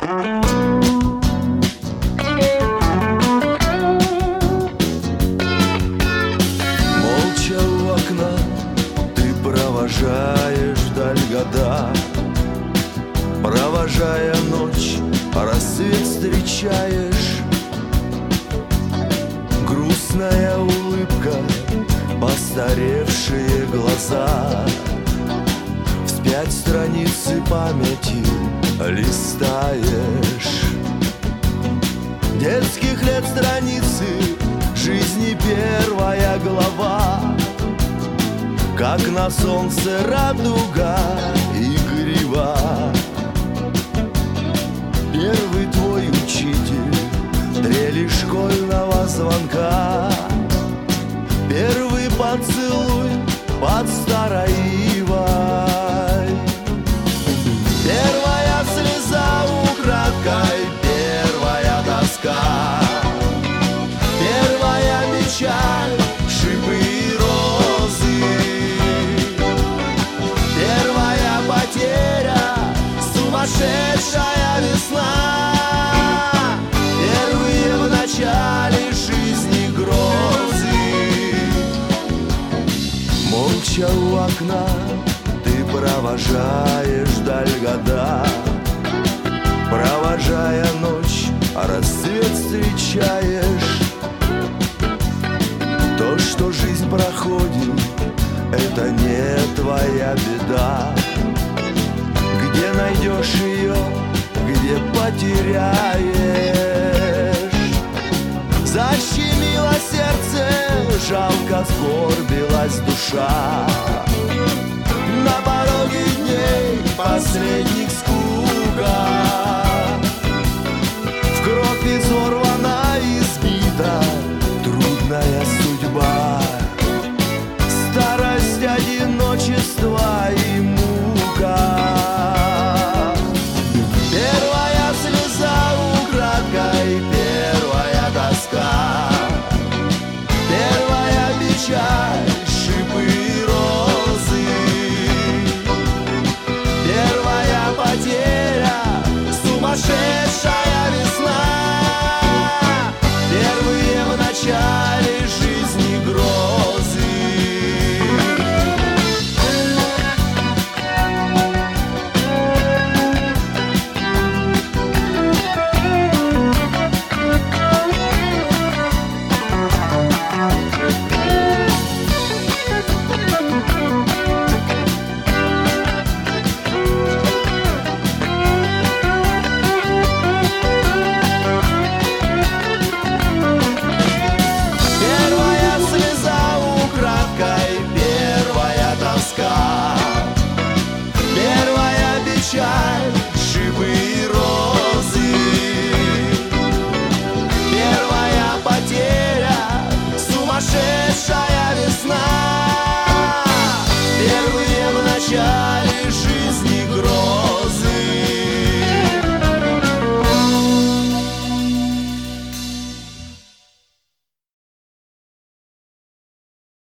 Молча у окна ты провожаешь вдаль года, провожая ночь, рассвет встречаешь. Грустная улыбка, постаревшие глаза, вспять страницы памяти листаешь. Детских лет страницы жизни первая глава, как на солнце радуга игрива. Первый твой учитель, трели школьного звонка, первый поцелуй под старой ивой, первая слеза украдкой, первая тоска, первая печаль, шипы и розы, первая потеря, сумасшедшая весна, первые в начале жизни грозы. Молча у окна ты провожаешь вдаль года, провожая ночь, рассвет встречаешь. То, что жизнь проходит, это не твоя беда. Где найдешь ее, где потеряешь. Защемило сердце, жалко сгорбилась душа. На пороге дней последних скука.